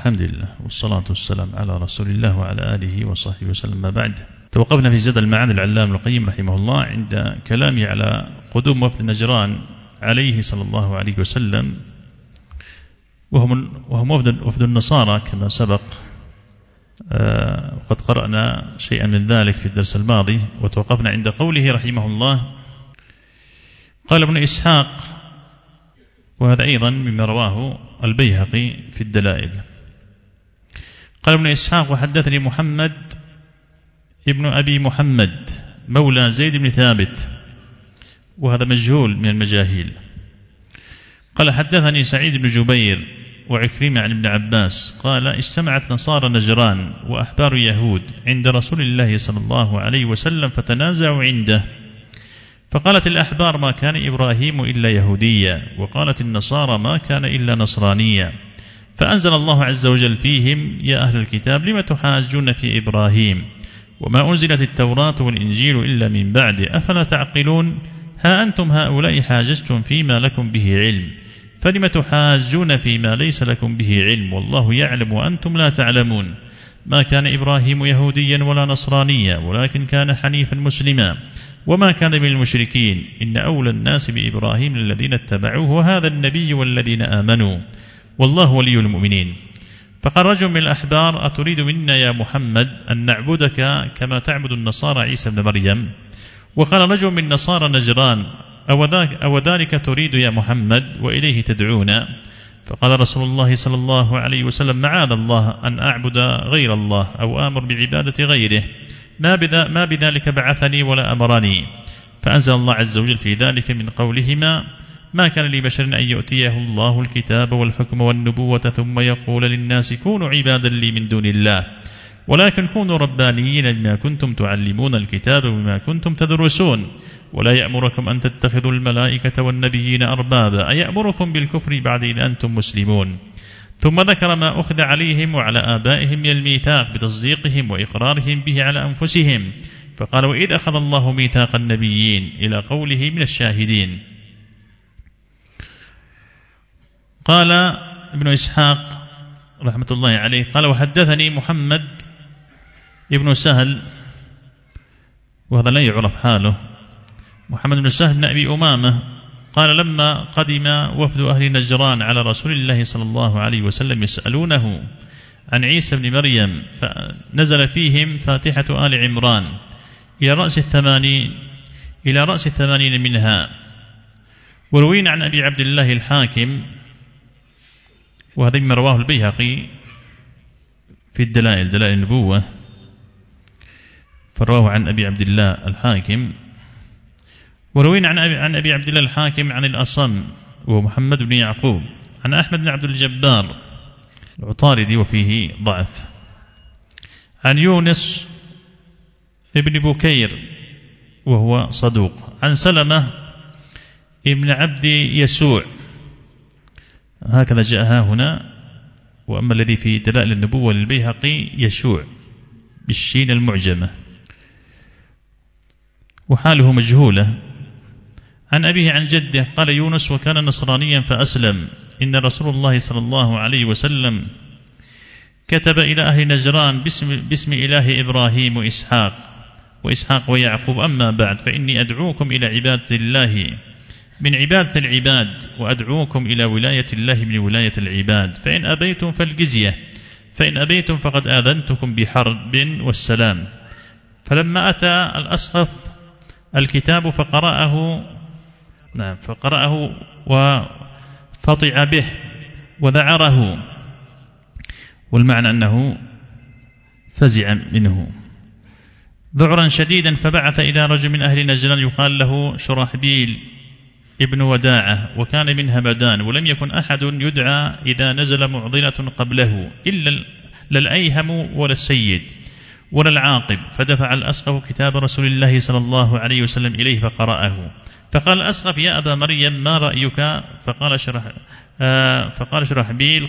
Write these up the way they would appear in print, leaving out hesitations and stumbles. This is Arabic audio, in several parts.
الحمد لله والصلاة والسلام على رسول الله وعلى آله وصحبه وسلم. ما بعد، توقفنا في زاد المعاد العلام ابن القيم رحمه الله عند كلامه على قدوم وفد نجران عليه صلى الله عليه وسلم، وهم وفد النصارى كما سبق، وقد قرأنا شيئا من ذلك في الدرس الماضي. وتوقفنا عند قوله رحمه الله: قال ابن إسحاق، وهذا أيضا مما رواه البيهقي في الدلائل، قال ابن إسحاق: وحدثني محمد ابن أبي محمد مولى زيد بن ثابت، وهذا مجهول من المجاهيل. قال: حدثني سعيد بن جبير وعكرمة عن ابن عباس قال: اجتمعت نصارى نجران وأحبار يهود عند رسول الله صلى الله عليه وسلم فتنازعوا عنده، فقالت الأحبار: ما كان إبراهيم إلا يهوديا، وقالت النصارى: ما كان إلا نصرانيا، فأنزل الله عز وجل فيهم: يا أهل الكتاب لم تحاجون في إبراهيم وما أنزلت التوراة والإنجيل إلا من بعد، أفلا تعقلون؟ ها أنتم هؤلاء حاججتم فيما لكم به علم، فلم تحاجون فيما ليس لكم به علم، والله يعلم وأنتم لا تعلمون. ما كان إبراهيم يهوديا ولا نصرانيا، ولكن كان حنيفا مسلما، وما كان من المشركين، إن أولى الناس بإبراهيم الذين اتبعوه وهذا النبي والذين آمنوا، والله ولي المؤمنين. فقال رجل من الأحبار: أتريد منا يا محمد أن نعبدك كما تعبد النصارى عيسى بن مريم؟ وقال رجل من نصارى نجران: أو ذلك تريد يا محمد وإليه تدعونا؟ فقال رسول الله صلى الله عليه وسلم: معاذ الله أن أعبد غير الله أو آمر بعبادة غيره، ما بذلك بعثني ولا أمرني. فأنزل الله عز وجل في ذلك من قولهما: ما كان لبشر أن يؤتيه الله الكتاب والحكم والنبوة ثم يقول للناس كونوا عبادا لي من دون الله، ولكن كونوا ربانيين بما كنتم تعلمون الكتاب وبما كنتم تدرسون، ولا يأمركم أن تتخذوا الملائكة والنبيين أربابا، أيأمركم بالكفر بعد إذ أنتم مسلمون. ثم ذكر ما أخذ عليهم وعلى آبائهم من الميثاق بتصديقهم وإقرارهم به على أنفسهم، فقال: وإذ أخذ الله ميثاق النبيين، إلى قوله من الشاهدين. قال ابن إسحاق رحمة الله عليه: قال: وحدثني محمد ابن سهل، وهذا لا يعرف حاله، محمد بن سهل بن أبي أمامة، قال: لما قدم وفد أهل نجران على رسول الله صلى الله عليه وسلم يسألونه عن عيسى بن مريم، فنزل فيهم فاتحة آل عمران إلى رأس 80 منها. وروينا عن أبي عبد الله الحاكم، وهذا مما رواه البيهقي في الدلائل، دلائل النبوة، فرواه عن أبي عبد الله الحاكم. وروينا عن أبي عبد الله الحاكم عن الأصم وهو محمد بن يعقوب عن أحمد بن عبد الجبار العطاردي وفيه ضعف، عن يونس ابن بكير وهو صدوق، عن سلمة ابن عبد يسوع، هكذا جاء هنا. وأما الذي في دلائل النبوة للبيهقي يشوع بالشين المعجمة، وحاله مجهولة. عن أبيه عن جده قال يونس: وكان نصرانيا فأسلم، إن رسول الله صلى الله عليه وسلم كتب إلى أهل نجران باسم إله إبراهيم وإسحاق ويعقوب، أما بعد فإني أدعوكم إلى عبادة الله من عبادة العباد، وأدعوكم إلى ولاية الله من ولاية العباد، فإن أبيتم فالجزية، فإن أبيتم فقد آذنتكم بحرب والسلام. فلما أتى الأسقف الكتاب فقرأه وفطع به وذعره، والمعنى أنه فزع منه ذعرا شديدا، فبعث إلى رجل من أهل نجران يقال له شرحبيل ابن وداعة، وكان من همدان، ولم يكن أحد يدعى إذا نزل معضلة قبله إلا الأيهم ولا السيد ولا العاقب، فدفع الأسقف كتاب رسول الله صلى الله عليه وسلم إليه فقرأه، فقال الأسقف: يا أبا مريم ما رأيك؟ فقال شرحبيل: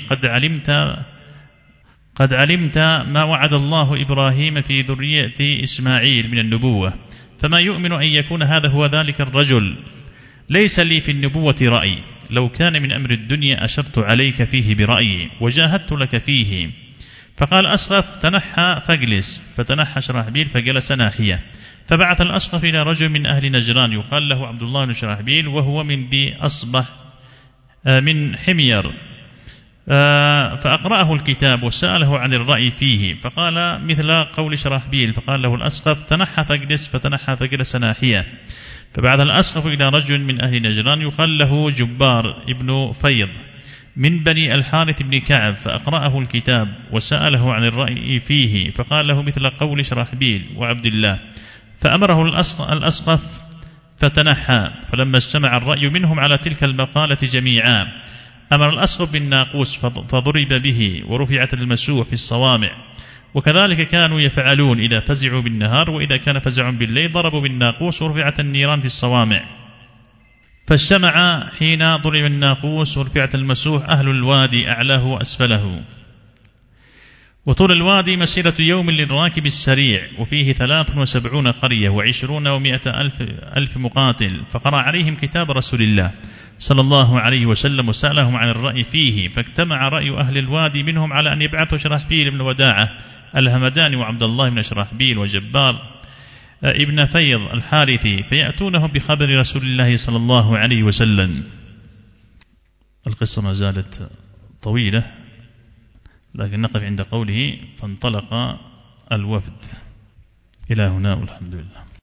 قد علمت ما وعد الله إبراهيم في ذرية إسماعيل من النبوة، فما يؤمن أن يكون هذا هو ذلك الرجل، ليس لي في النبوة رأي، لو كان من أمر الدنيا أشرت عليك فيه برأيي وجاهدت لك فيه. فقال أسقف تنحى فاجلس، فتنحى شرحبيل فجلس ناحية. فبعث الأسقف إلى رجل من أهل نجران يقال له عبد الله بن شرحبيل، وهو من ذي أصبح من حمير، فأقرأه الكتاب وسأله عن الرأي فيه، فقال مثل قول شرحبيل. فقال له الأسقف تنحى فاجلس، فتنحى فجلس ناحية. فبعث الأسقف إلى رجل من أهل نجران يقال له جبار ابن فيض من بني الحارث بن كعب، فأقرأه الكتاب وسأله عن الرأي فيه، فقال له مثل قول شرحبيل وعبد الله. فأمره الأسقف فتنحى. فلما اجتمع الرأي منهم على تلك المقالة جميعا أمر الأسقف بالناقوس فضرب به ورفعت المسوح في الصوامع. وكذلك كانوا يفعلون إذا فزعوا بالنهار، وإذا كان فزع بالليل ضربوا بالناقوس ورفعت النيران في الصوامع. فاجتمع حين ضرب الناقوس ورفعت المسوح أهل الوادي أعلاه وأسفله. وطول الوادي مسيرة يوم للراكب السريع، وفيه 73 قرية و20 و100 ألف مقاتل. فقرأ عليهم كتاب رسول الله صلى الله عليه وسلم وسألهم عن الرأي فيه. فاجتمع رأي أهل الوادي منهم على أن يبعثوا شرحبيل بن وداعة الهمداني وعبد الله بن شرحبيل وجبار ابن فيض الحارثي، فيأتونهم بخبر رسول الله صلى الله عليه وسلم. القصة ما زالت طويلة، لكن نقف عند قوله فانطلق الوفد. إلى هنا والحمد لله.